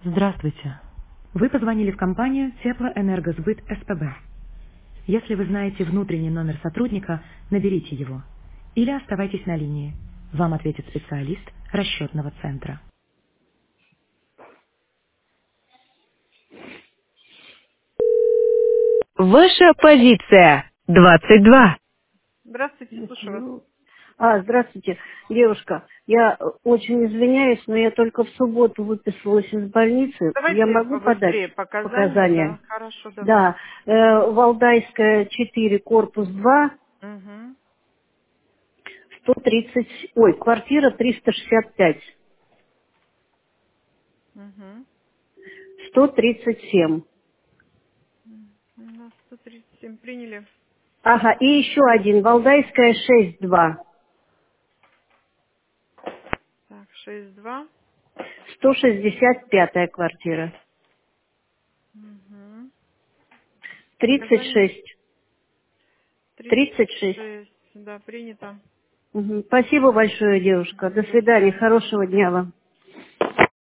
Здравствуйте. Вы позвонили в компанию Теплоэнергосбыт СПБ. Если вы знаете внутренний номер сотрудника, наберите его. Или оставайтесь на линии. Вам ответит специалист расчетного центра. Ваша позиция 22. Здравствуйте, слушаю вас. Здравствуйте, девушка. Я очень извиняюсь, но я только в субботу выписалась из больницы. Я Давайте могу подать побыстрее показания, показания? да? Хорошо, давайте. Да, Валдайская 4, корпус 2, Угу, 130, квартира 365, угу. 137. У нас 137 приняли. Ага, и еще один, Валдайская 6-2, Так, 6-2. 165 квартира, Угу. Показания 36, 36. 36. Да, принято. Мгм. Спасибо большое, девушка. До До свидания, свидания. хорошего дня вам.